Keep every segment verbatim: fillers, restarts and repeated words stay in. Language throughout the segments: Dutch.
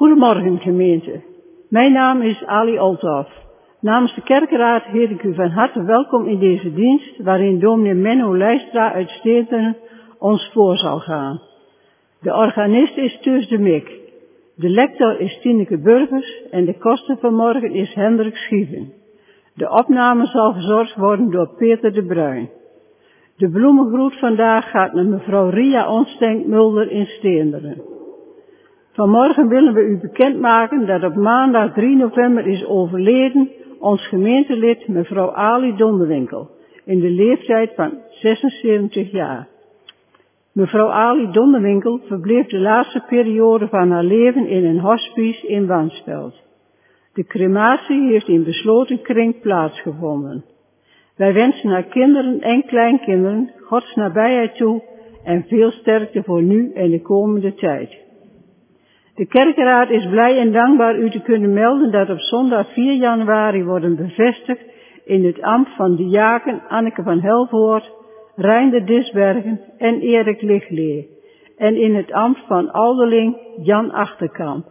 Goedemorgen gemeente. Mijn naam is Ali Olthoff. Namens de kerkenraad heet ik u van harte welkom in deze dienst waarin dominee Menno Lijstra uit Steenderen ons voor zal gaan. De organist is Teus de Mik. De lector is Tineke Burgers en de koster van morgen is Hendrik Schieven. De opname zal verzorgd worden door Peter de Bruin. De bloemengroet vandaag gaat naar mevrouw Ria Onstenk-Mulder in Steenderen. Vanmorgen willen we u bekendmaken dat op maandag drie november is overleden ons gemeentelid mevrouw Ali Donderwinkel in de leeftijd van zesenzeventig jaar. Mevrouw Ali Donderwinkel verbleef de laatste periode van haar leven in een hospice in Wansveld. De crematie heeft in besloten kring plaatsgevonden. Wij wensen haar kinderen en kleinkinderen Gods nabijheid toe en veel sterkte voor nu en de komende tijd. De kerkenraad is blij en dankbaar u te kunnen melden dat op zondag vier januari worden bevestigd in het ambt van diaken Anneke van Helvoort, Reinder Disbergen en Erik Lichtleer en in het ambt van ouderling Jan Achterkamp.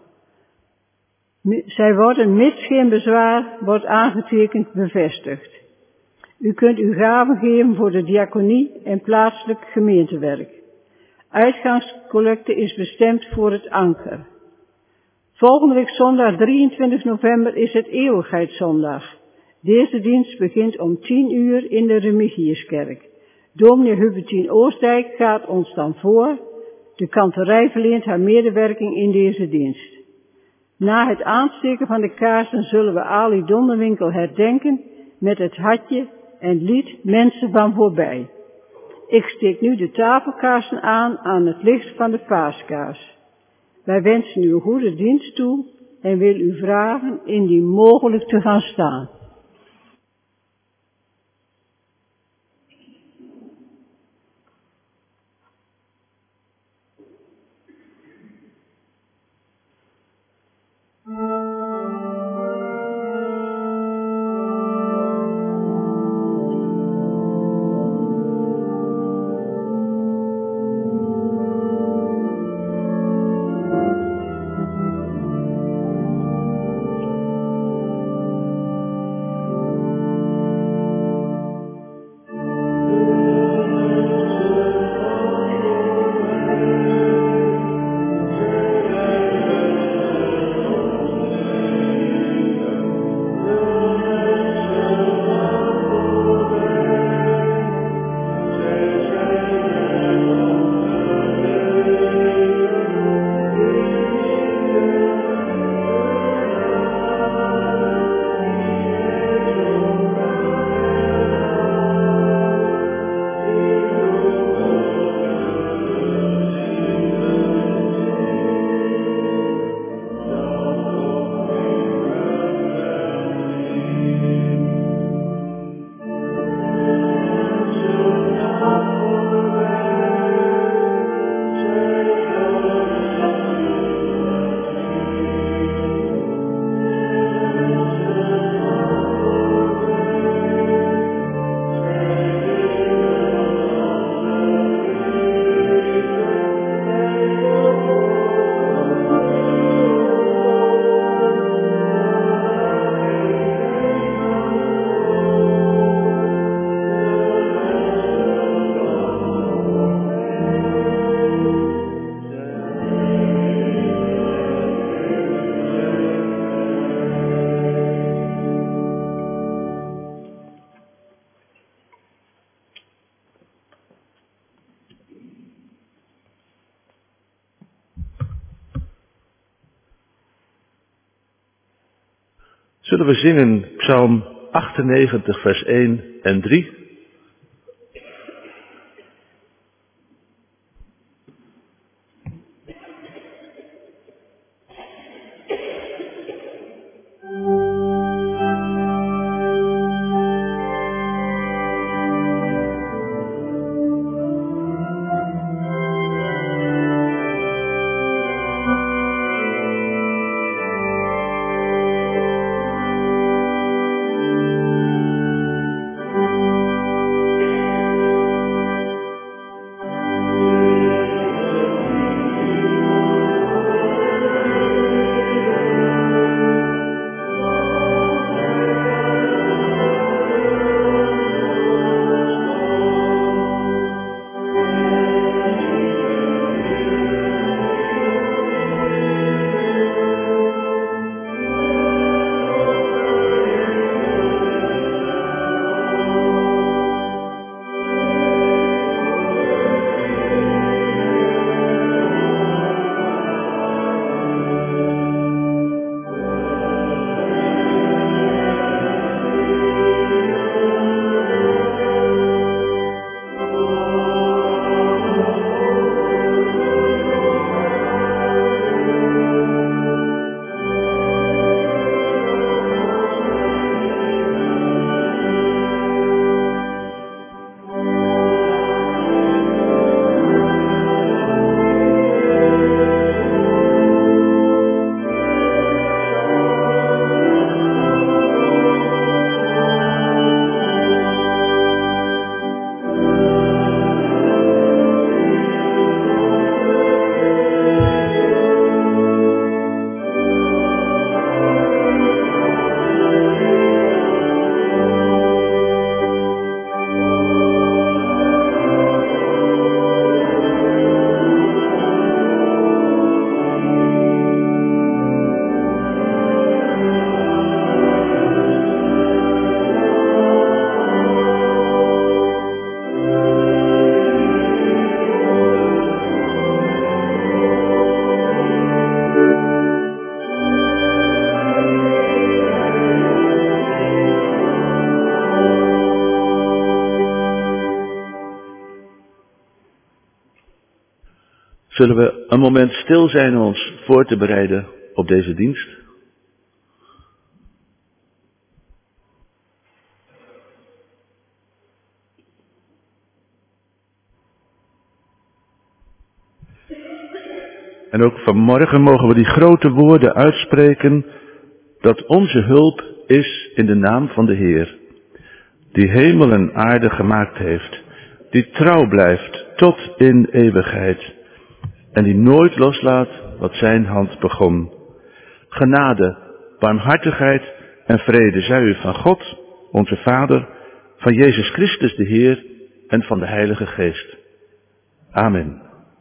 Zij worden mits geen bezwaar wordt aangetekend bevestigd. U kunt uw gaven geven voor de diaconie en plaatselijk gemeentewerk. Uitgangscollecte is bestemd voor het anker. Volgende week zondag drieëntwintig november is het Eeuwigheidszondag. Deze dienst begint om tien uur in de Remigiuskerk. Dominee Hubertien Oostdijk gaat ons dan voor. De kantorij verleent haar medewerking in deze dienst. Na het aansteken van de kaarsen zullen we Ali Donderwinkel herdenken met het hartje en lied Mensen van voorbij. Ik steek nu de tafelkaarsen aan aan het licht van de paaskaars. Wij wensen u een goede dienst toe en wil u vragen indien mogelijk te gaan staan. Zullen we zingen Psalm achtennegentig vers één en drie? Thank you. Zullen we een moment stil zijn om ons voor te bereiden op deze dienst? En ook vanmorgen mogen we die grote woorden uitspreken dat onze hulp is in de naam van de Heer, die hemel en aarde gemaakt heeft, die trouw blijft tot in eeuwigheid en die nooit loslaat wat zijn hand begon. Genade, barmhartigheid en vrede zij u van God, onze Vader, van Jezus Christus de Heer en van de Heilige Geest. Amen.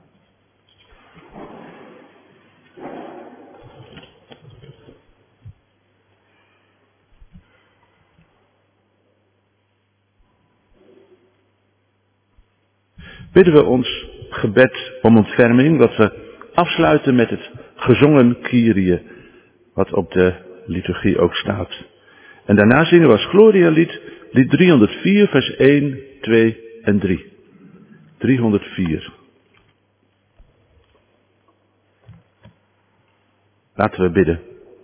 Bidden we ons gebed om ontferming, dat we afsluiten met het gezongen Kyrie, wat op de liturgie ook staat. En daarna zingen we als Gloria-lied, lied driehonderdvier, vers één, twee en drie. driehonderdvier. Laten we bidden.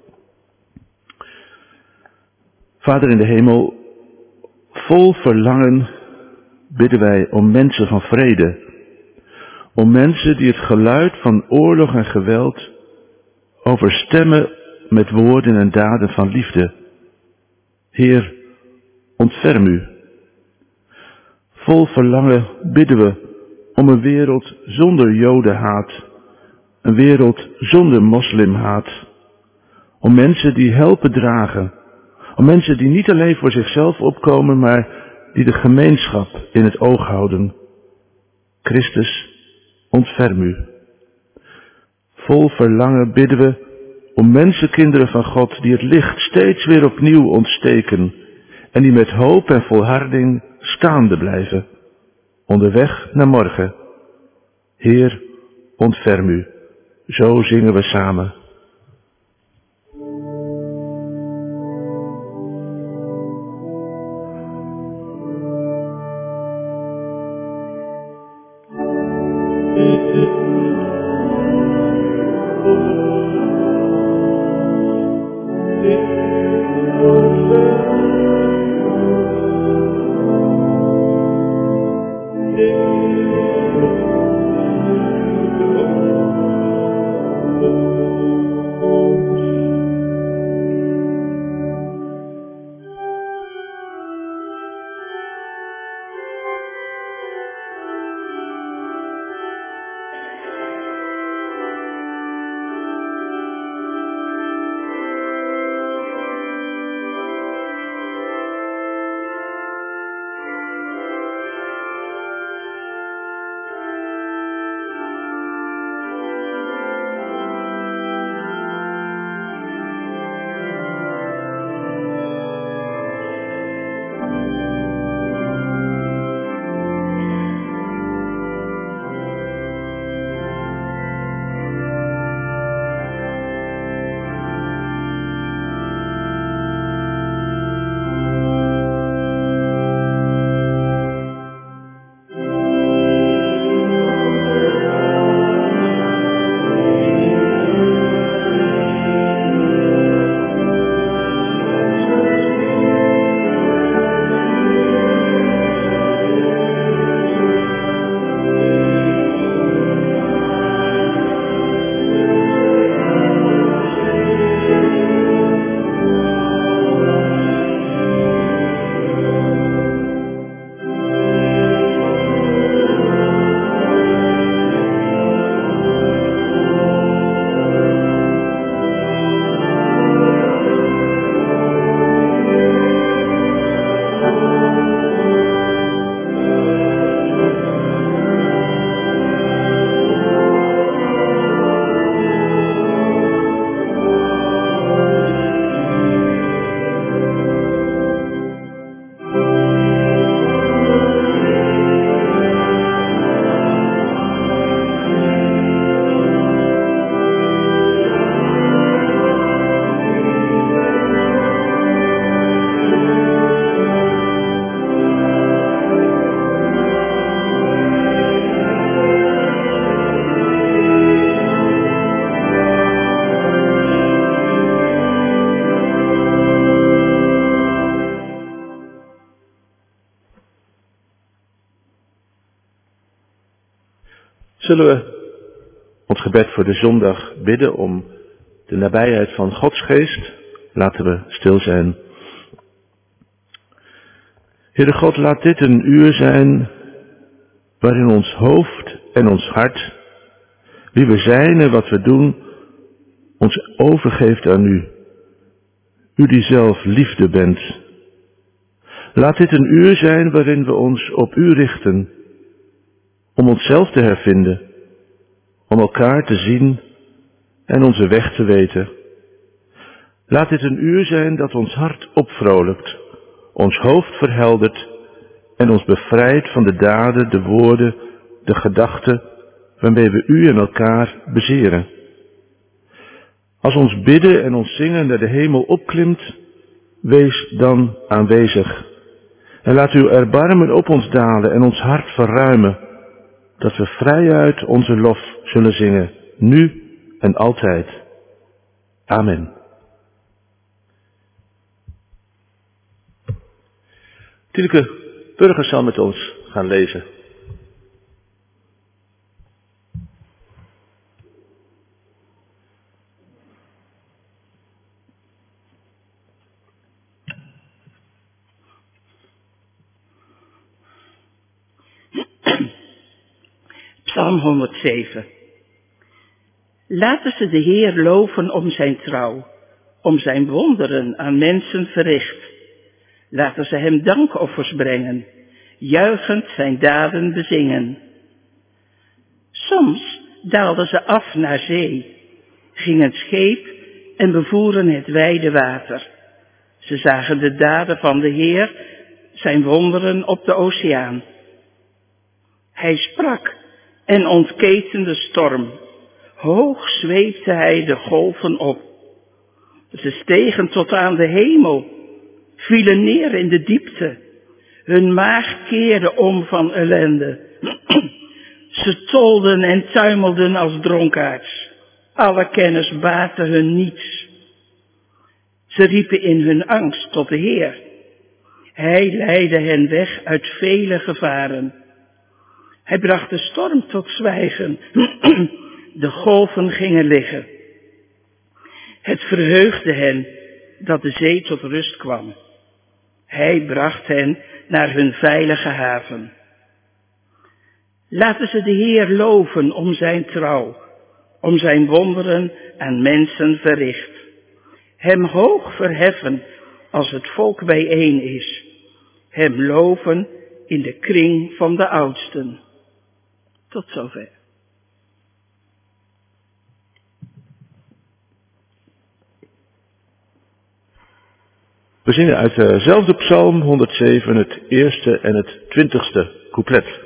Vader in de hemel, vol verlangen bidden wij om mensen van vrede. Om mensen die het geluid van oorlog en geweld overstemmen met woorden en daden van liefde. Heer, ontferm u. Vol verlangen bidden we om een wereld zonder jodenhaat. Een wereld zonder moslimhaat. Om mensen die helpen dragen. Om mensen die niet alleen voor zichzelf opkomen, maar die de gemeenschap in het oog houden. Christus, ontferm u. Vol verlangen bidden we om mensenkinderen van God die het licht steeds weer opnieuw ontsteken en die met hoop en volharding staande blijven, onderweg naar morgen. Heer, ontferm u. Zo zingen we samen. Thank you. Zullen we ons gebed voor de zondag bidden om de nabijheid van Gods geest? Laten we stil zijn. Heere God, laat dit een uur zijn waarin ons hoofd en ons hart, wie we zijn en wat we doen, ons overgeeft aan u. U die zelf liefde bent. Laat dit een uur zijn waarin we ons op u richten, om onszelf te hervinden, om elkaar te zien en onze weg te weten. Laat dit een uur zijn dat ons hart opvrolijkt, ons hoofd verheldert en ons bevrijdt van de daden, de woorden, de gedachten waarmee we u en elkaar bezeren. Als ons bidden en ons zingen naar de hemel opklimt, wees dan aanwezig. En laat uw erbarmen op ons dalen en ons hart verruimen, dat we vrijuit onze lof zullen zingen, nu en altijd. Amen. Tineke Burger zal met ons gaan lezen. Psalm honderdzeven. Laten ze de Heer loven om zijn trouw, om zijn wonderen aan mensen verricht. Laten ze hem dankoffers brengen, juichend zijn daden bezingen. Soms daalden ze af naar zee, gingen scheep en bevoeren het wijde water. Ze zagen de daden van de Heer, zijn wonderen op de oceaan. Hij sprak en ontketen de storm. Hoog zweepte hij de golven op. Ze stegen tot aan de hemel, vielen neer in de diepte. Hun maag keerde om van ellende. Ze tolden en tuimelden als dronkaards. Alle kennis baatte hun niets. Ze riepen in hun angst tot de Heer. Hij leidde hen weg uit vele gevaren. Hij bracht de storm tot zwijgen. De golven gingen liggen. Het verheugde hen dat de zee tot rust kwam. Hij bracht hen naar hun veilige haven. Laten ze de Heer loven om zijn trouw, om zijn wonderen aan mensen verricht. Hem hoog verheffen als het volk bijeen is. Hem loven in de kring van de oudsten. Tot zover. We zingen uit dezelfde psalm honderdzeven het eerste en het twintigste couplet.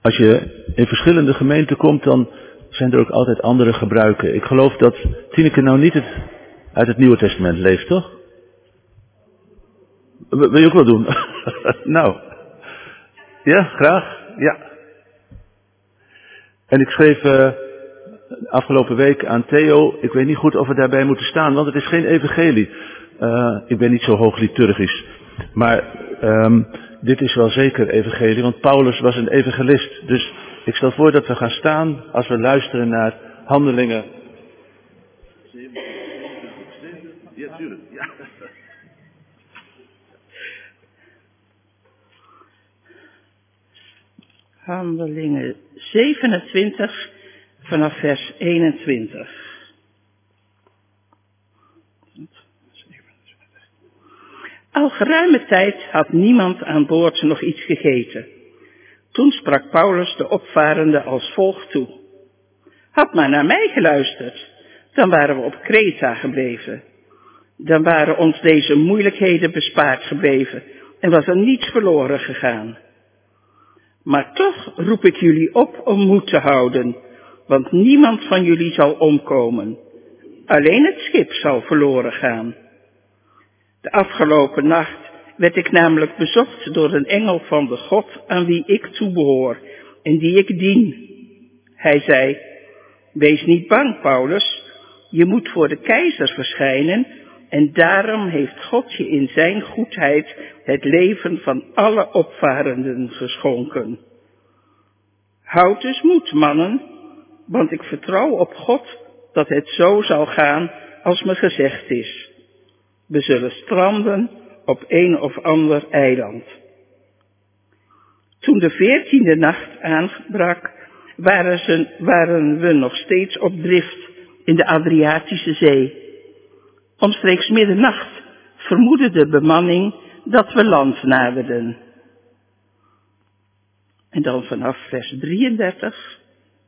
Als je in verschillende gemeenten komt, dan zijn er ook altijd andere gebruiken. Ik geloof dat Tineke nou niet het, uit het Nieuwe Testament leest, toch? Wil je ook wel doen? Nou. Ja, graag. Ja. En ik schreef uh, afgelopen week aan Theo, ik weet niet goed of we daarbij moeten staan, want het is geen evangelie. Uh, ik ben niet zo hoog liturgisch. Maar um, dit is wel zeker evangelie, want Paulus was een evangelist. Dus ik stel voor dat we gaan staan als we luisteren naar Handelingen. Ja, tuurlijk. Ja. Handelingen zevenentwintig vanaf vers eenentwintig. Al geruime tijd had niemand aan boord nog iets gegeten. Toen sprak Paulus de opvarenden als volgt toe. Had maar naar mij geluisterd, dan waren we op Kreta gebleven. Dan waren ons deze moeilijkheden bespaard gebleven en was er niets verloren gegaan. Maar toch roep ik jullie op om moed te houden, want niemand van jullie zal omkomen. Alleen het schip zal verloren gaan. De afgelopen nacht werd ik namelijk bezocht door een engel van de God aan wie ik toebehoor en die ik dien. Hij zei, wees niet bang, Paulus, je moet voor de keizer verschijnen en daarom heeft God je in zijn goedheid het leven van alle opvarenden geschonken. Houd dus moed, mannen, want ik vertrouw op God dat het zo zal gaan als me gezegd is. We zullen stranden op een of ander eiland. Toen de veertiende nacht aanbrak, waren, ze, waren we nog steeds op drift in de Adriatische Zee. Omstreeks middernacht vermoedde de bemanning dat we land naderden. En dan vanaf vers drieëndertig.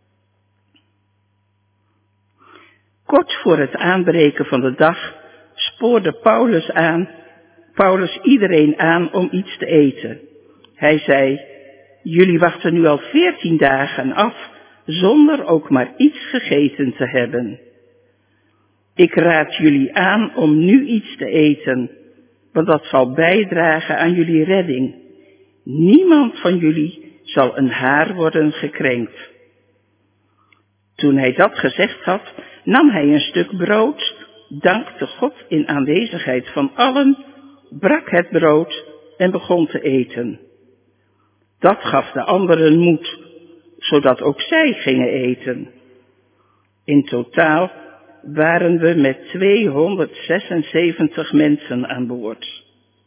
Kort voor het aanbreken van de dag spoorde Paulus aan, Paulus iedereen aan om iets te eten. Hij zei, jullie wachten nu al veertien dagen af, zonder ook maar iets gegeten te hebben. Ik raad jullie aan om nu iets te eten, want dat zal bijdragen aan jullie redding. Niemand van jullie zal een haar worden gekrenkt. Toen hij dat gezegd had, nam hij een stuk brood, dankte God in aanwezigheid van allen, brak het brood en begon te eten. Dat gaf de anderen moed, zodat ook zij gingen eten. In totaal waren we met tweehonderdzesenzeventig mensen aan boord.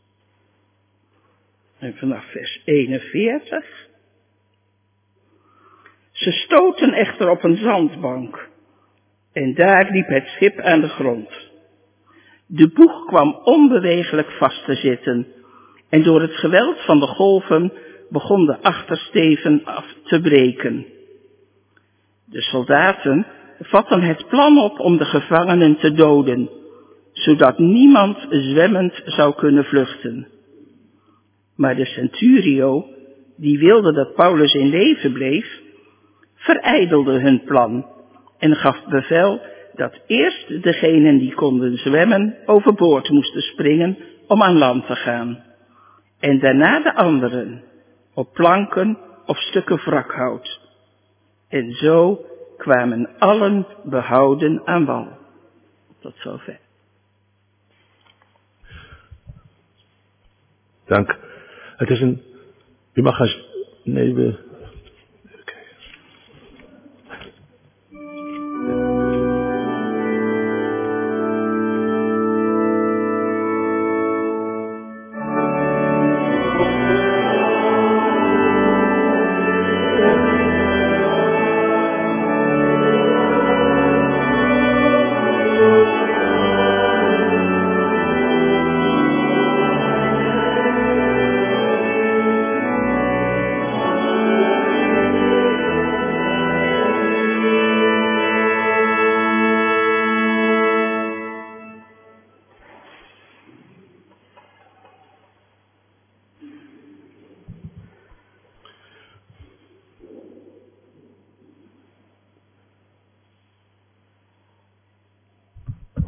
En vanaf vers eenenveertig. Ze stoten echter op een zandbank en daar liep het schip aan de grond. De boeg kwam onbeweeglijk vast te zitten en door het geweld van de golven begon de achtersteven af te breken. De soldaten vatten het plan op om de gevangenen te doden, zodat niemand zwemmend zou kunnen vluchten. Maar de centurio, die wilde dat Paulus in leven bleef, verijdelde hun plan en gaf bevel dat eerst degenen die konden zwemmen overboord moesten springen om aan land te gaan. En daarna de anderen, op planken of stukken wrakhout. En zo kwamen allen behouden aan wal. Tot zover. Dank. Het is een... U mag eens... Nee, we...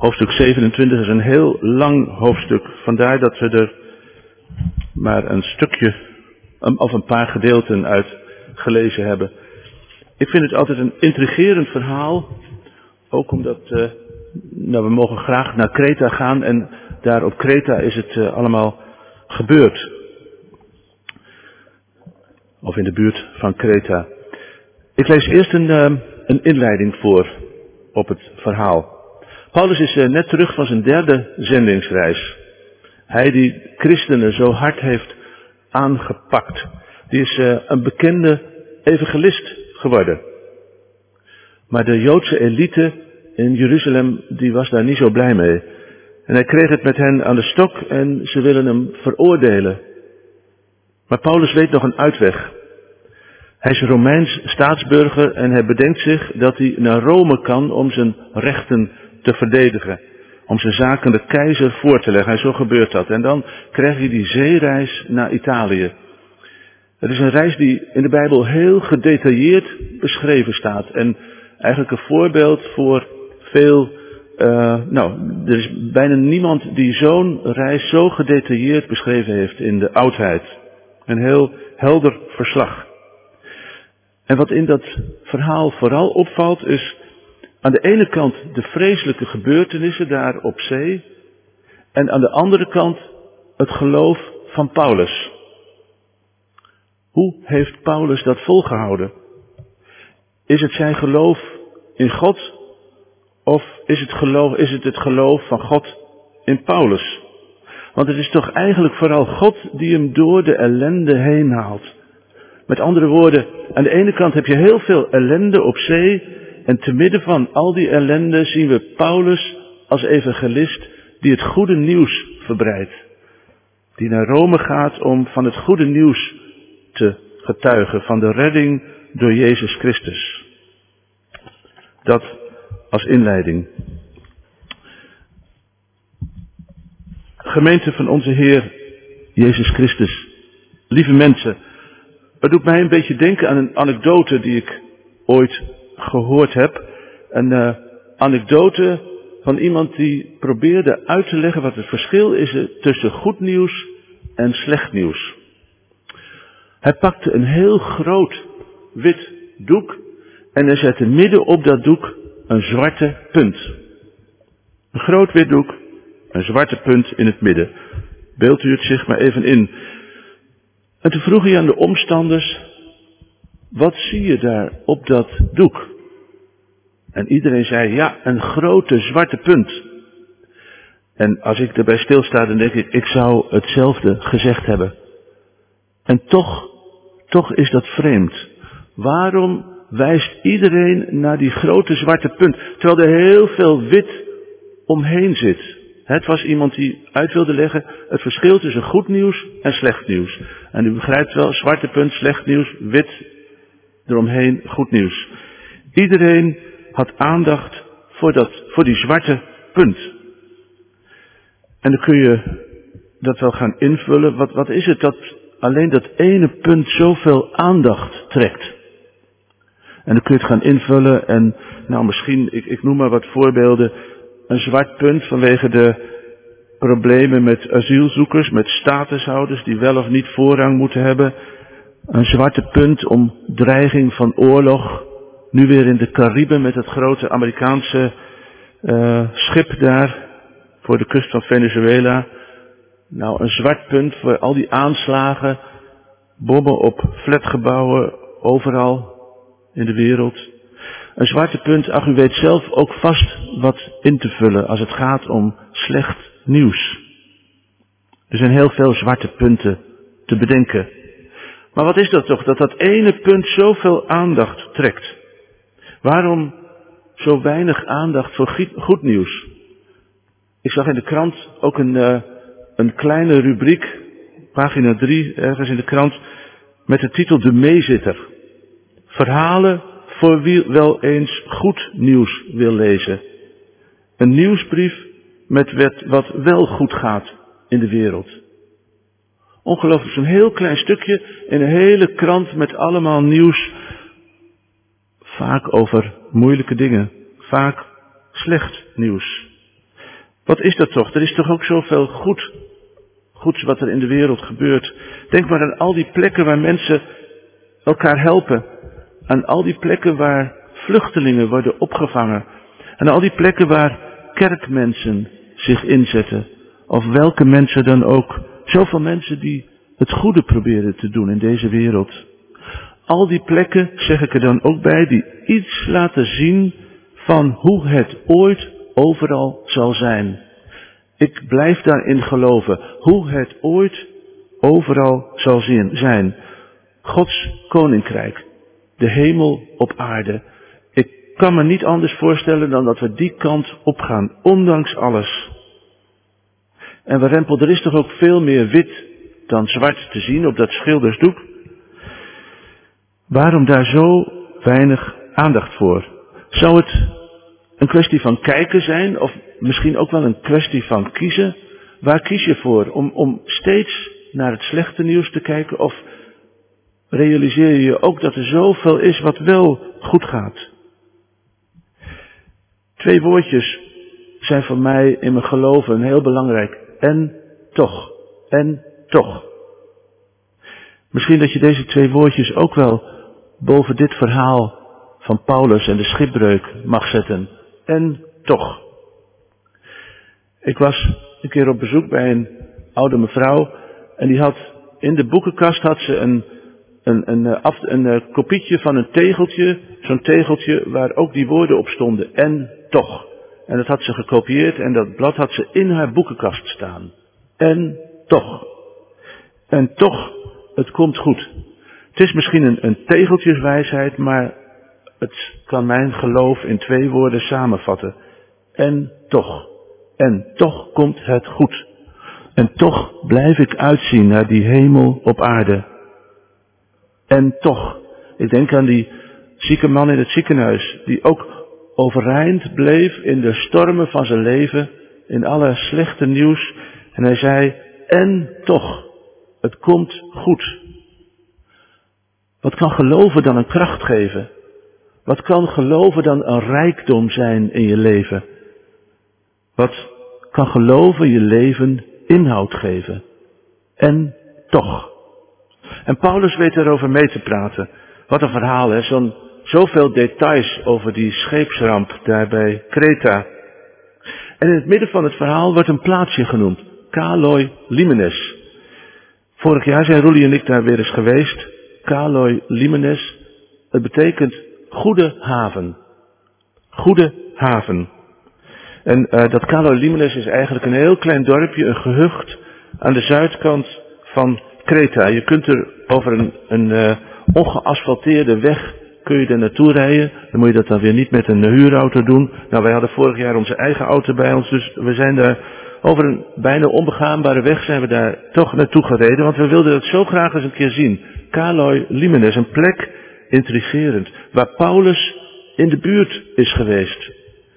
Hoofdstuk zevenentwintig is een heel lang hoofdstuk. Vandaar dat we er maar een stukje of een paar gedeelten uit gelezen hebben. Ik vind het altijd een intrigerend verhaal. Ook omdat uh, nou, we mogen graag naar Kreta gaan en daar op Kreta is het uh, allemaal gebeurd. Of in de buurt van Kreta. Ik lees eerst een, uh, een inleiding voor op het verhaal. Paulus is uh, net terug van zijn derde zendingsreis. Hij die christenen zo hard heeft aangepakt. Die is uh, een bekende evangelist geworden. Maar de Joodse elite in Jeruzalem, die was daar niet zo blij mee. En hij kreeg het met hen aan de stok en ze willen hem veroordelen. Maar Paulus weet nog een uitweg. Hij is Romeins staatsburger en hij bedenkt zich dat hij naar Rome kan om zijn rechten te verdedigen. Om zijn zaken de keizer voor te leggen. En zo gebeurt dat. En dan krijg je die zeereis naar Italië. Het is een reis die in de Bijbel heel gedetailleerd beschreven staat. En eigenlijk een voorbeeld voor veel, uh, nou, er is bijna niemand die zo'n reis zo gedetailleerd beschreven heeft in de oudheid. Een heel helder verslag. En wat in dat verhaal vooral opvalt is aan de ene kant de vreselijke gebeurtenissen daar op zee. En aan de andere kant het geloof van Paulus. Hoe heeft Paulus dat volgehouden? Is het zijn geloof in God? Of is het, geloof, is het het geloof van God in Paulus? Want het is toch eigenlijk vooral God die hem door de ellende heen haalt. Met andere woorden, aan de ene kant heb je heel veel ellende op zee. En te midden van al die ellende zien we Paulus als evangelist die het goede nieuws verbreidt. Die naar Rome gaat om van het goede nieuws te getuigen. Van de redding door Jezus Christus. Dat als inleiding. Gemeente van onze Heer Jezus Christus. Lieve mensen, het doet mij een beetje denken aan een anekdote die ik ooit gehoord heb. Een uh, anekdote van iemand die probeerde uit te leggen wat het verschil is tussen goed nieuws en slecht nieuws. Hij pakte een heel groot wit doek en hij zette midden op dat doek een zwarte punt. Een groot wit doek, een zwarte punt in het midden. Beeldt u het zich maar even in. En toen vroeg hij aan de omstanders, wat zie je daar op dat doek? En iedereen zei, ja, een grote zwarte punt. En als ik erbij stilsta, dan denk ik, ik zou hetzelfde gezegd hebben. En toch, toch is dat vreemd. Waarom wijst iedereen naar die grote zwarte punt, terwijl er heel veel wit omheen zit? Het was iemand die uit wilde leggen het verschil tussen goed nieuws en slecht nieuws. En u begrijpt wel, zwarte punt, slecht nieuws, wit eromheen, goed nieuws. Iedereen had aandacht voor, dat, voor die zwarte punt. En dan kun je dat wel gaan invullen. Wat, wat is het dat alleen dat ene punt zoveel aandacht trekt? En dan kun je het gaan invullen en nou misschien, ik, ik noem maar wat voorbeelden. Een zwart punt vanwege de problemen met asielzoekers, met statushouders die wel of niet voorrang moeten hebben. Een zwarte punt om dreiging van oorlog. Nu weer in de Cariben met het grote Amerikaanse uh, schip daar voor de kust van Venezuela. Nou, een zwart punt voor al die aanslagen, bommen op flatgebouwen overal in de wereld. Een zwarte punt, ach u weet zelf ook vast wat in te vullen als het gaat om slecht nieuws. Er zijn heel veel zwarte punten te bedenken. Maar wat is dat toch, dat dat ene punt zoveel aandacht trekt? Waarom zo weinig aandacht voor goed nieuws? Ik zag in de krant ook een, uh, een kleine rubriek, pagina drie, ergens in de krant, met de titel De Meezitter. Verhalen voor wie wel eens goed nieuws wil lezen. Een nieuwsbrief met wat wel goed gaat in de wereld. Ongelooflijk, zo'n heel klein stukje in een hele krant met allemaal nieuws. Vaak over moeilijke dingen. Vaak slecht nieuws. Wat is dat toch? Er is toch ook zoveel goed, goeds wat er in de wereld gebeurt. Denk maar aan al die plekken waar mensen elkaar helpen. Aan al die plekken waar vluchtelingen worden opgevangen. En al die plekken waar kerkmensen zich inzetten. Of welke mensen dan ook. Zoveel mensen die het goede proberen te doen in deze wereld. Al die plekken, zeg ik er dan ook bij, die iets laten zien van hoe het ooit overal zal zijn. Ik blijf daarin geloven. Hoe het ooit overal zal zijn. Gods koninkrijk. De hemel op aarde. Ik kan me niet anders voorstellen dan dat we die kant op gaan. Ondanks alles. En Warempel, er is toch ook veel meer wit dan zwart te zien op dat schildersdoek. Waarom daar zo weinig aandacht voor? Zou het een kwestie van kijken zijn, of misschien ook wel een kwestie van kiezen? Waar kies je voor? Om, om steeds naar het slechte nieuws te kijken, of realiseer je je ook dat er zoveel is wat wel goed gaat? Twee woordjes zijn voor mij in mijn geloven heel belangrijk. En toch. En toch. Misschien dat je deze twee woordjes ook wel boven dit verhaal van Paulus en de schipbreuk mag zetten. En toch. Ik was een keer op bezoek bij een oude mevrouw. En die had in de boekenkast had ze een, een, een, een, een, een kopietje van een tegeltje. Zo'n tegeltje waar ook die woorden op stonden. En toch. En dat had ze gekopieerd en dat blad had ze in haar boekenkast staan. En toch. En toch, het komt goed. Het is misschien een, een tegeltjeswijsheid, maar het kan mijn geloof in twee woorden samenvatten. En toch. En toch komt het goed. En toch blijf ik uitzien naar die hemel op aarde. En toch. Ik denk aan die zieke man in het ziekenhuis, die ook overeind bleef in de stormen van zijn leven, in alle slechte nieuws. En hij zei, en toch, het komt goed. Wat kan geloven dan een kracht geven? Wat kan geloven dan een rijkdom zijn in je leven? Wat kan geloven je leven inhoud geven? En toch. En Paulus weet erover mee te praten. Wat een verhaal, hè? Zo'n, zoveel details over die scheepsramp daar bij Kreta. En in het midden van het verhaal wordt een plaatsje genoemd. Kaloi Limenes. Vorig jaar zijn Roelie en ik daar weer eens geweest. Kaloi Limenes. Het betekent goede haven. Goede haven. En uh, dat Kaloi Limenes is eigenlijk een heel klein dorpje, een gehucht aan de zuidkant van Kreta. Je kunt er over een, een uh, ongeasfalteerde weg kun je er naartoe rijden. Dan moet je dat dan weer niet met een huurauto doen. Nou, wij hadden vorig jaar onze eigen auto bij ons, dus we zijn daar over een bijna onbegaanbare weg zijn we daar toch naartoe gereden, want we wilden het zo graag eens een keer zien. Kaloi Limenes, een plek, intrigerend, waar Paulus in de buurt is geweest.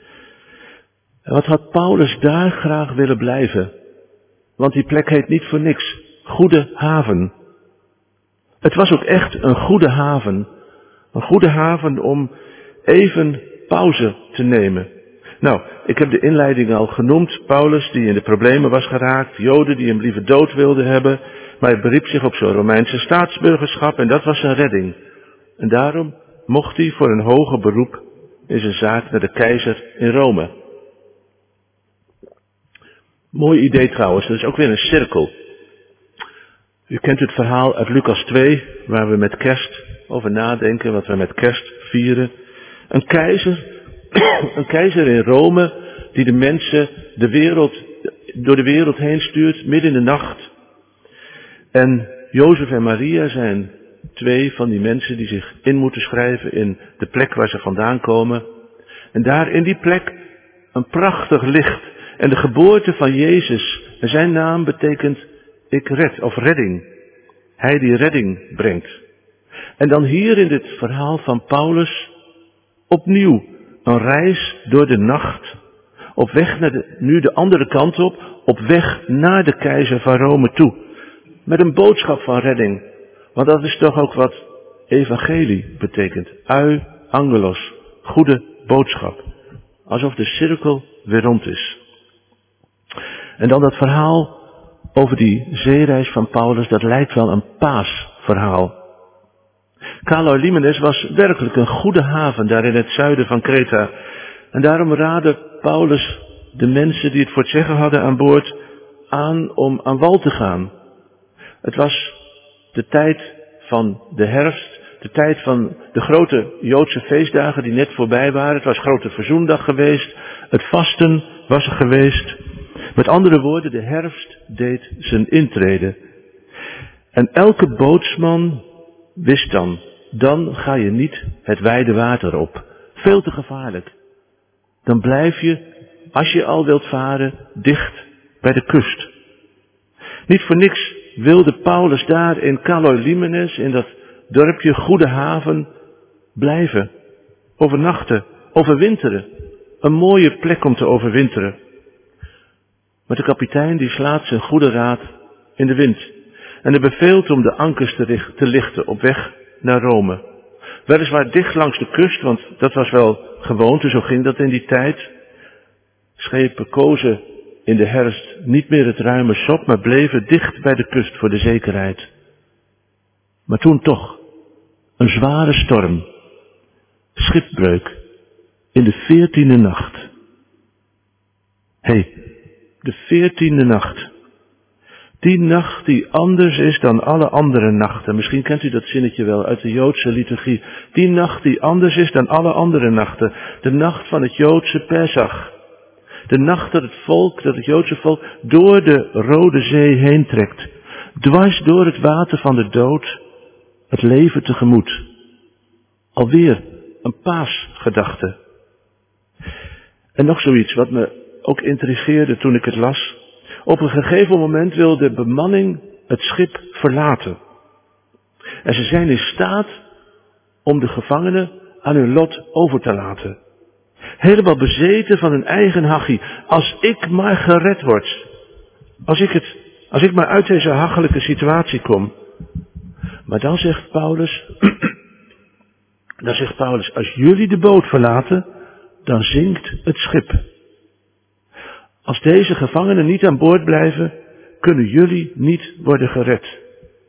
En wat had Paulus daar graag willen blijven? Want die plek heet niet voor niks. Goede haven. Het was ook echt een goede haven. Een goede haven om even pauze te nemen. Nou, ik heb de inleiding al genoemd. Paulus die in de problemen was geraakt. Joden die hem liever dood wilden hebben. Maar hij beriep zich op zijn Romeinse staatsburgerschap en dat was zijn redding. En daarom mocht hij voor een hoger beroep in zijn zaak naar de keizer in Rome. Mooi idee trouwens, dat is ook weer een cirkel. U kent het verhaal uit Lucas twee, waar we met kerst over nadenken, wat we met kerst vieren. Een keizer, een keizer in Rome, die de mensen de wereld, door de wereld heen stuurt, midden in de nacht. En Jozef en Maria zijn twee van die mensen die zich in moeten schrijven in de plek waar ze vandaan komen. En daar in die plek een prachtig licht. En de geboorte van Jezus, en zijn naam betekent ik red, of redding. Hij die redding brengt. En dan hier in dit verhaal van Paulus, opnieuw een reis door de nacht, op weg naar de, nu de andere kant op, op weg naar de keizer van Rome toe. Met een boodschap van redding. Want dat is toch ook wat evangelie betekent. Eu angelos, goede boodschap. Alsof de cirkel weer rond is. En dan dat verhaal over die zeereis van Paulus, dat lijkt wel een paasverhaal. Kaloi-Limenes was werkelijk een goede haven daar in het zuiden van Kreta. En daarom raadde Paulus de mensen die het voor het zeggen hadden aan boord aan om aan wal te gaan. Het was de tijd van de herfst, de tijd van de grote Joodse feestdagen die net voorbij waren. Het was grote verzoendag geweest, het vasten was er geweest. Met andere woorden, de herfst deed zijn intrede. En elke bootsman wist dan, dan ga je niet het wijde water op. Veel te gevaarlijk. Dan blijf je, als je al wilt varen, dicht bij de kust. Niet voor niks wilde Paulus daar in Kaloi-Limenes, in dat dorpje Goede Haven, blijven. Overnachten, overwinteren. Een mooie plek om te overwinteren. Maar de kapitein die slaat zijn goede raad in de wind. En hij beveelt om de ankers te, richt, te lichten op weg naar Rome. Weliswaar dicht langs de kust, want dat was wel gewoonte, zo ging dat in die tijd. Schepen kozen in de herfst niet meer het ruime sop, maar bleven dicht bij de kust voor de zekerheid. Maar toen toch, een zware storm, schipbreuk, in de veertiende nacht. Hé, hey, de veertiende nacht. Die nacht die anders is dan alle andere nachten. Misschien kent u dat zinnetje wel uit de Joodse liturgie. Die nacht die anders is dan alle andere nachten. De nacht van het Joodse Pesach. De nacht dat het volk, dat het Joodse volk door de Rode Zee heen trekt. Dwars door het water van de dood het leven tegemoet. Alweer een paasgedachte. En nog zoiets wat me ook intrigeerde toen ik het las. Op een gegeven moment wil de bemanning het schip verlaten. En ze zijn in staat om de gevangenen aan hun lot over te laten. Helemaal bezeten van hun eigen hachie. Als ik maar gered word. Als ik het, als ik maar uit deze hachelijke situatie kom. Maar dan zegt Paulus, dan zegt Paulus, als jullie de boot verlaten, dan zinkt het schip. Als deze gevangenen niet aan boord blijven, kunnen jullie niet worden gered.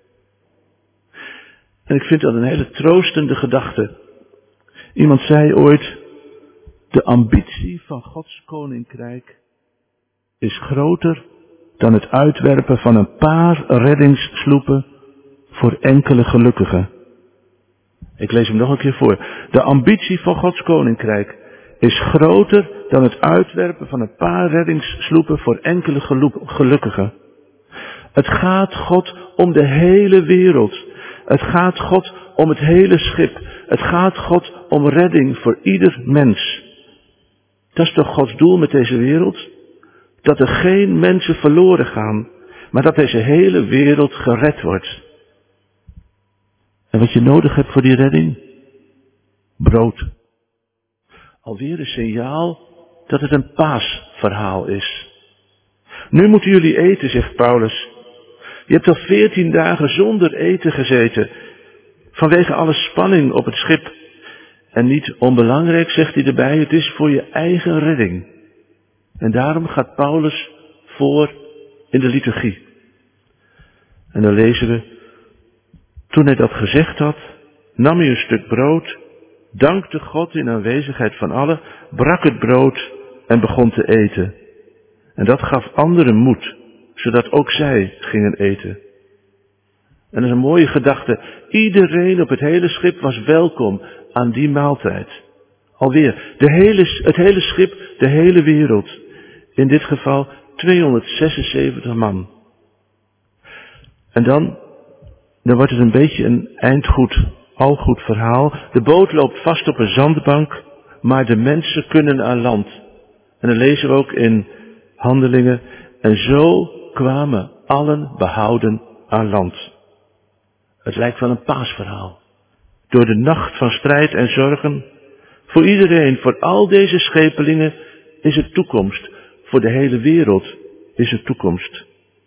En ik vind dat een hele troostende gedachte. Iemand zei ooit, de ambitie van Gods koninkrijk is groter dan het uitwerpen van een paar reddingssloepen voor enkele gelukkigen. Ik lees hem nog een keer voor. De ambitie van Gods koninkrijk is groter dan het uitwerpen van een paar reddingssloepen voor enkele gelukkigen. Het gaat God om de hele wereld. Het gaat God om het hele schip. Het gaat God om redding voor ieder mens. Dat is toch Gods doel met deze wereld? Dat er geen mensen verloren gaan, maar dat deze hele wereld gered wordt. En wat je nodig hebt voor die redding? Brood. Alweer een signaal dat het een paasverhaal is. Nu moeten jullie eten, zegt Paulus. Je hebt al veertien dagen zonder eten gezeten, vanwege alle spanning op het schip. En niet onbelangrijk, zegt hij erbij, het is voor je eigen redding. En daarom gaat Paulus voor in de liturgie. En dan lezen we, toen hij dat gezegd had, nam hij een stuk brood, dankte God in aanwezigheid van allen, brak het brood en begon te eten. En dat gaf anderen moed, zodat ook zij gingen eten. En dat is een mooie gedachte. Iedereen op het hele schip was welkom aan die maaltijd. Alweer, de hele, het hele schip, de hele wereld. In dit geval tweehonderdzesenzeventig man. En dan, dan wordt het een beetje een eindgoed, al goed verhaal. De boot loopt vast op een zandbank, maar de mensen kunnen aan land. En dan lezen we ook in Handelingen. En zo kwamen allen behouden aan land. Het lijkt wel een paasverhaal. Door de nacht van strijd en zorgen. Voor iedereen, voor al deze schepelingen is er toekomst. Voor de hele wereld is er toekomst.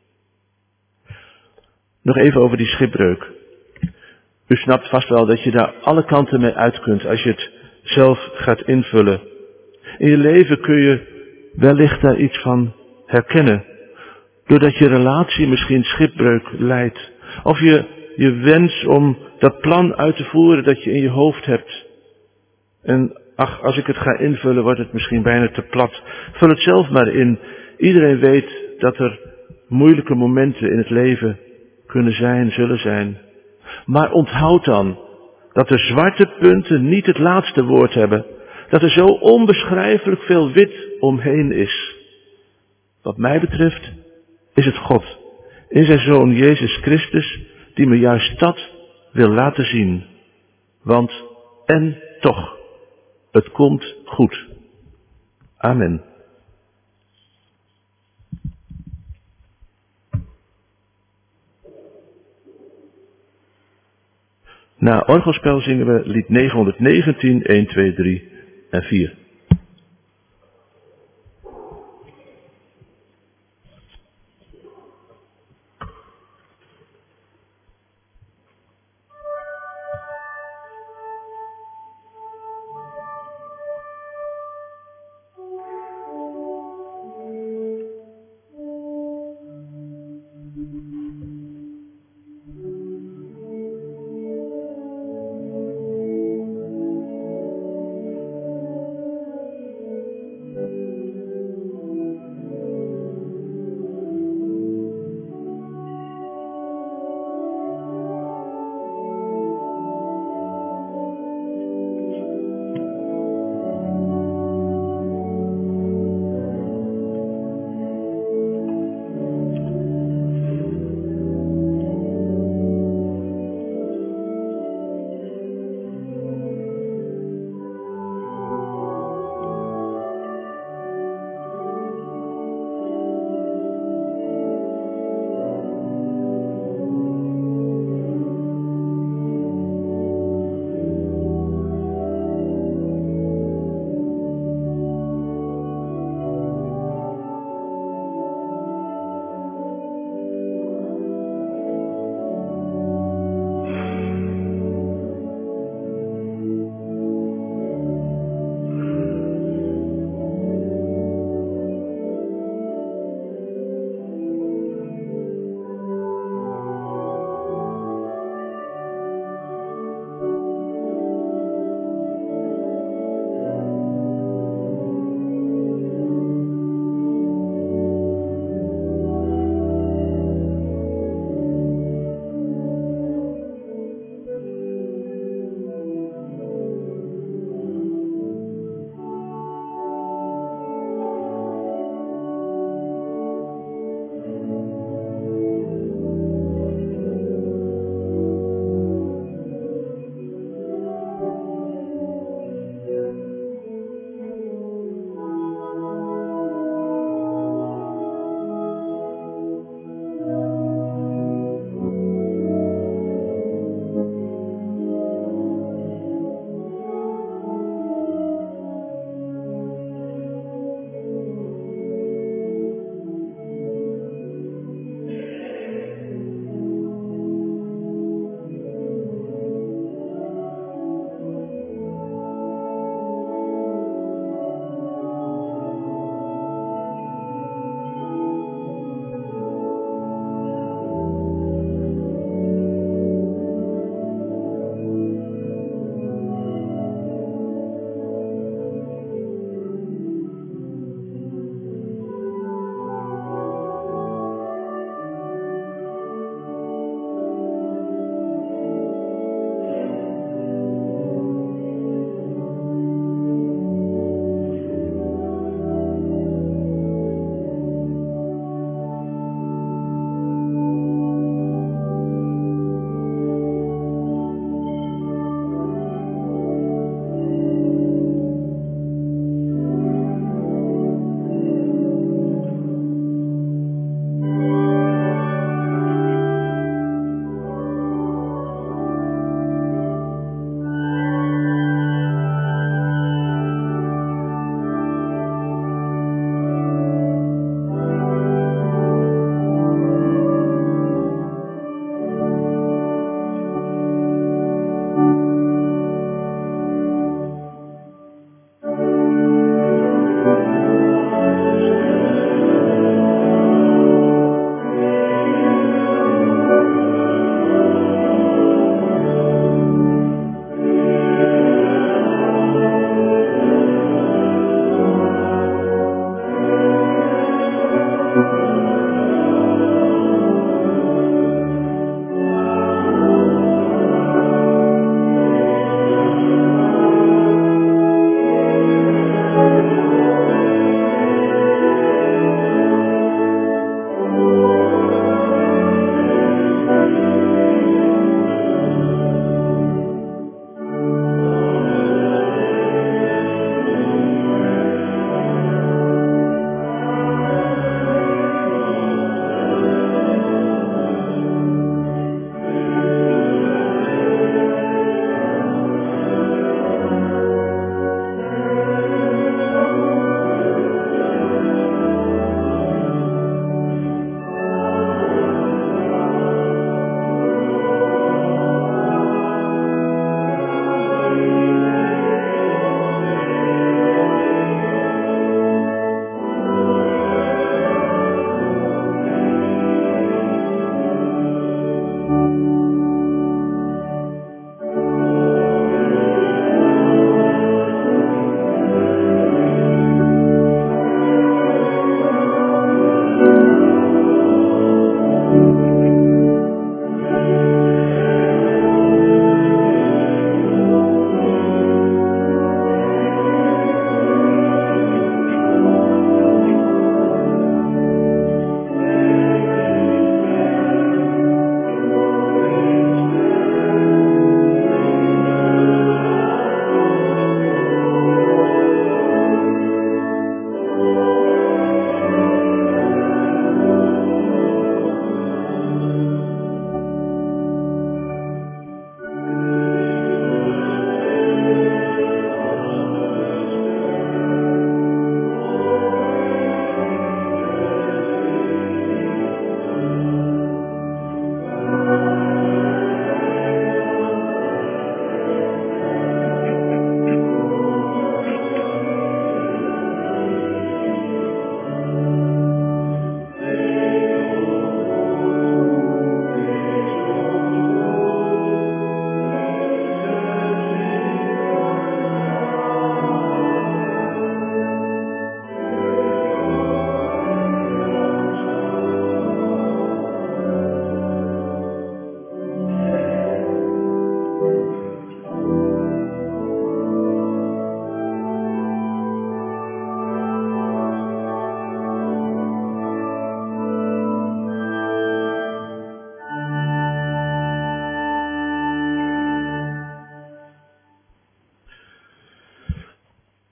Nog even over die schipbreuk. U snapt vast wel dat je daar alle kanten mee uit kunt als je het zelf gaat invullen. In je leven kun je wellicht daar iets van herkennen. Doordat je relatie misschien schipbreuk leidt. Of je, je wens om dat plan uit te voeren dat je in je hoofd hebt. En ach, als ik het ga invullen wordt het misschien bijna te plat. Vul het zelf maar in. Iedereen weet dat er moeilijke momenten in het leven kunnen zijn, zullen zijn. Maar onthoud dan dat de zwarte punten niet het laatste woord hebben. Dat er zo onbeschrijfelijk veel wit omheen is. Wat mij betreft is het God in zijn Zoon Jezus Christus die me juist dat wil laten zien. Want en toch, het komt goed. Amen. Na orgelspel zingen we lied negenhonderdnegentien, een, twee, drie en vier.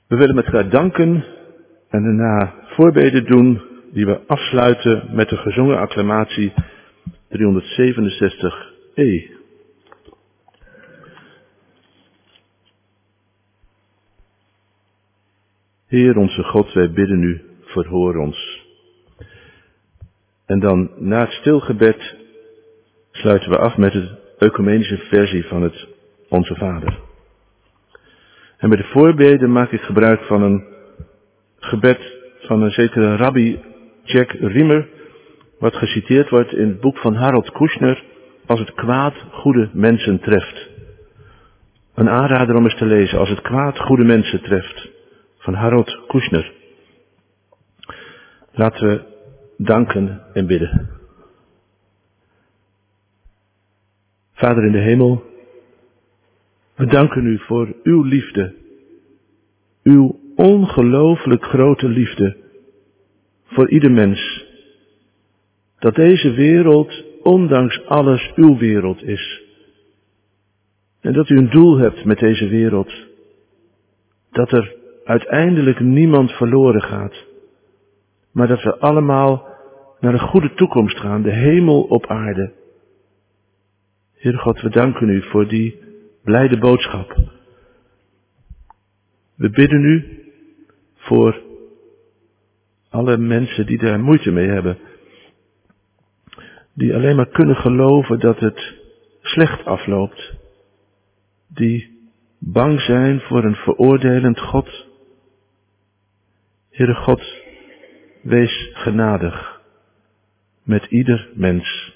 We willen met elkaar danken en daarna voorbeden doen die we afsluiten met de gezongen acclamatie driehonderdzevenenzestig e. Heer onze God, wij bidden u, verhoor ons. En dan na het stilgebed sluiten we af met de ecumenische versie van het Onze Vader. En bij de voorbeden maak ik gebruik van een gebed van een zekere rabbi Jack Riemer, wat geciteerd wordt in het boek van Harold Kushner, Als het kwaad goede mensen treft. Een aanrader om eens te lezen, Als het kwaad goede mensen treft, van Harold Kushner. Laten we danken en bidden. Vader in de hemel, we danken u voor uw liefde, uw ongelooflijk grote liefde voor ieder mens. Dat deze wereld, ondanks alles, uw wereld is. En dat u een doel hebt met deze wereld. Dat er uiteindelijk niemand verloren gaat. Maar dat we allemaal naar een goede toekomst gaan, de hemel op aarde. Heer God, we danken u voor die blijde boodschap. We bidden u voor alle mensen die daar moeite mee hebben. Die alleen maar kunnen geloven dat het slecht afloopt. Die bang zijn voor een veroordelend God. Heere God, wees genadig met ieder mens.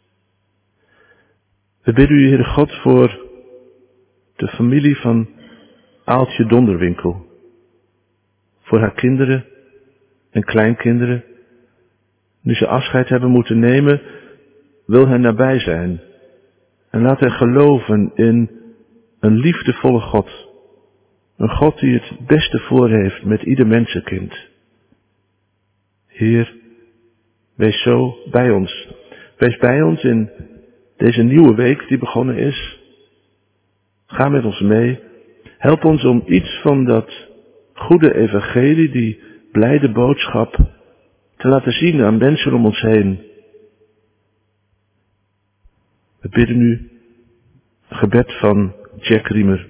We bidden u, Heere God, voor de familie van Aaltje Donderwinkel. Voor haar kinderen en kleinkinderen. Nu ze afscheid hebben moeten nemen, wil hen nabij zijn. En laat hen geloven in een liefdevolle God. Een God die het beste voor heeft met ieder mensenkind. Heer, wees zo bij ons. Wees bij ons in deze nieuwe week die begonnen is. Ga met ons mee. Help ons om iets van dat goede evangelie, die blijde boodschap, te laten zien aan mensen om ons heen. We bidden u een gebed van Jack Riemer.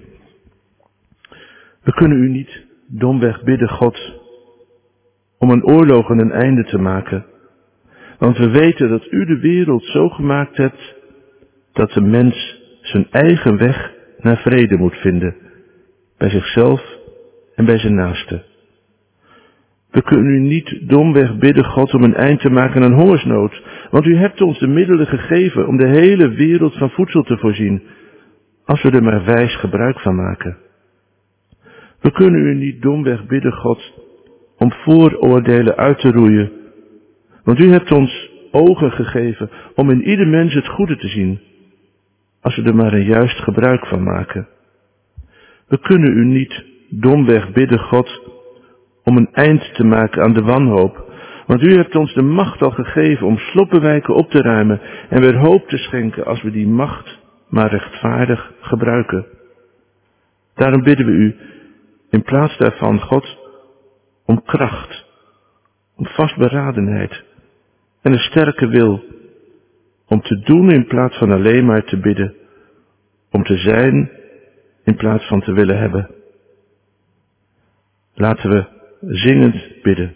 We kunnen u niet domweg bidden, God, om een oorlog een einde te maken. Want we weten dat u de wereld zo gemaakt hebt dat de mens zijn eigen weg naar vrede moet vinden. Bij zichzelf en bij zijn naaste. We kunnen u niet domweg bidden, God, om een eind te maken aan hongersnood. Want u hebt ons de middelen gegeven om de hele wereld van voedsel te voorzien. Als we er maar wijs gebruik van maken. We kunnen u niet domweg bidden, God, om vooroordelen uit te roeien. Want u hebt ons ogen gegeven om in ieder mens het goede te zien. Als we er maar een juist gebruik van maken. We kunnen u niet domweg bidden, God, om een eind te maken aan de wanhoop. Want u hebt ons de macht al gegeven om sloppenwijken op te ruimen en weer hoop te schenken als we die macht maar rechtvaardig gebruiken. Daarom bidden we u in plaats daarvan, God, om kracht, om vastberadenheid en een sterke wil, om te doen in plaats van alleen maar te bidden, om te zijn in plaats van te willen hebben. Laten we zingend bidden.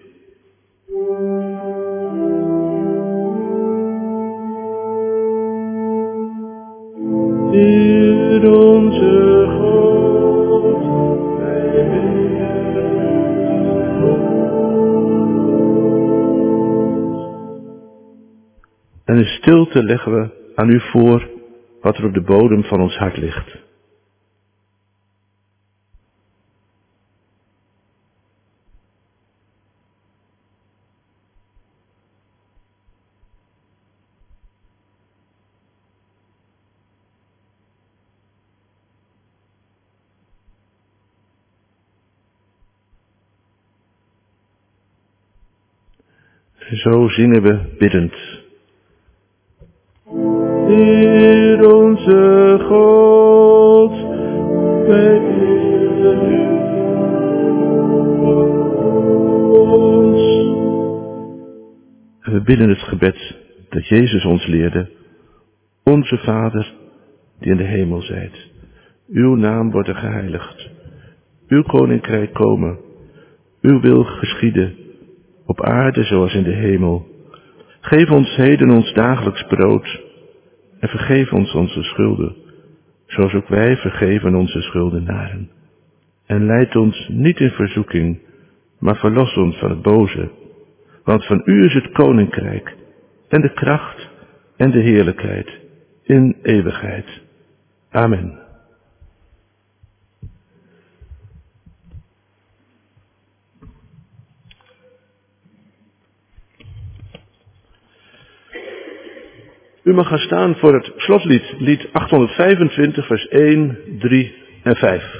Heer onze God, wij bidden en in stilte leggen we aan u voor wat er op de bodem van ons hart ligt. Zo zingen we biddend. Heer onze God, wij bidden u. bidden het gebed dat Jezus ons leerde. Onze Vader, die in de hemel zijt. Uw naam wordt geheiligd. Uw koninkrijk komen. Uw wil geschieden. Op aarde zoals in de hemel. Geef ons heden ons dagelijks brood. En vergeef ons onze schulden. Zoals ook wij vergeven onze schuldenaren. En leid ons niet in verzoeking. Maar verlos ons van het boze. Want van u is het koninkrijk. En de kracht. En de heerlijkheid. In eeuwigheid. Amen. U mag gaan staan voor het slotlied, lied achthonderdvijfentwintig, vers één, drie en vijf.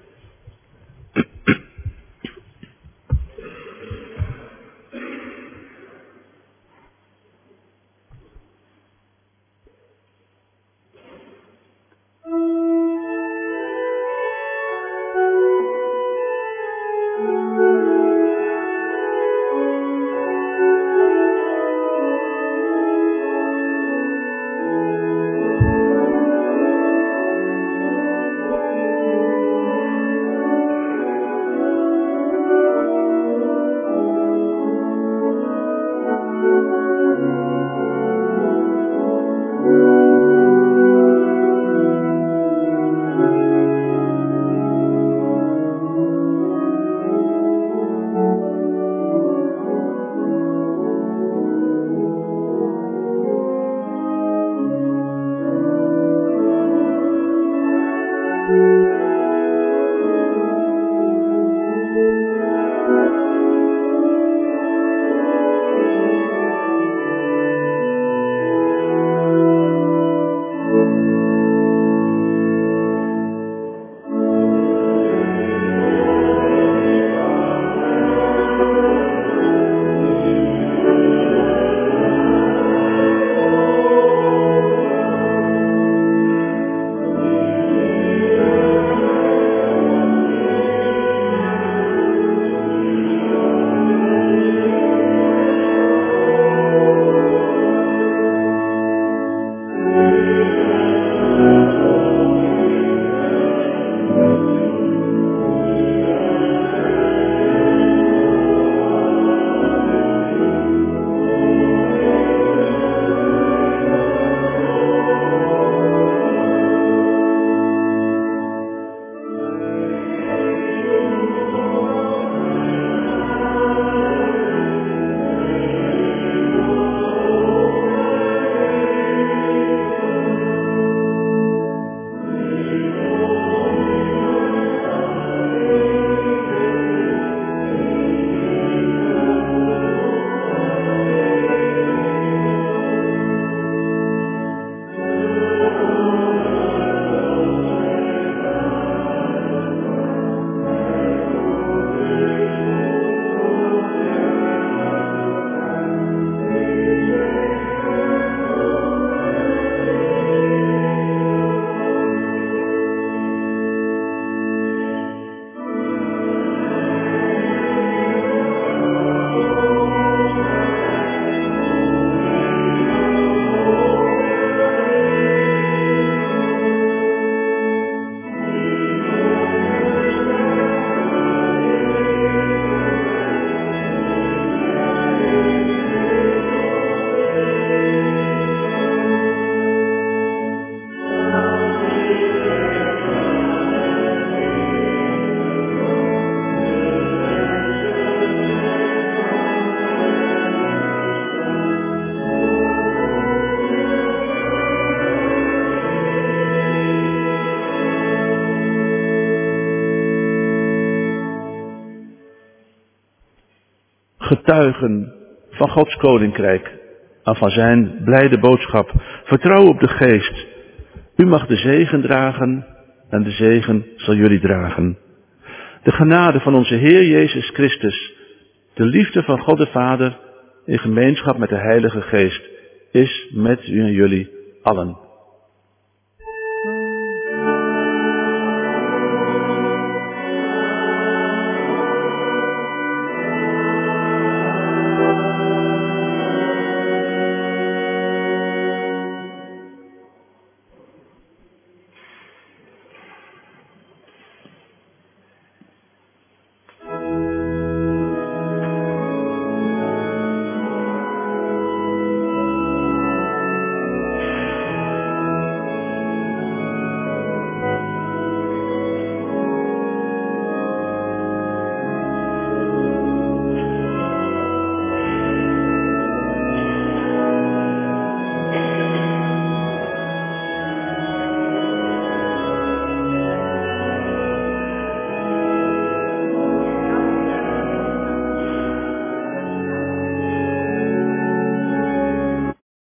getuigen van Gods koninkrijk en van zijn blijde boodschap. Vertrouw op de geest. U mag de zegen dragen en de zegen zal jullie dragen. De genade van onze Heer Jezus Christus, de liefde van God de Vader in gemeenschap met de Heilige Geest is met u en jullie allen.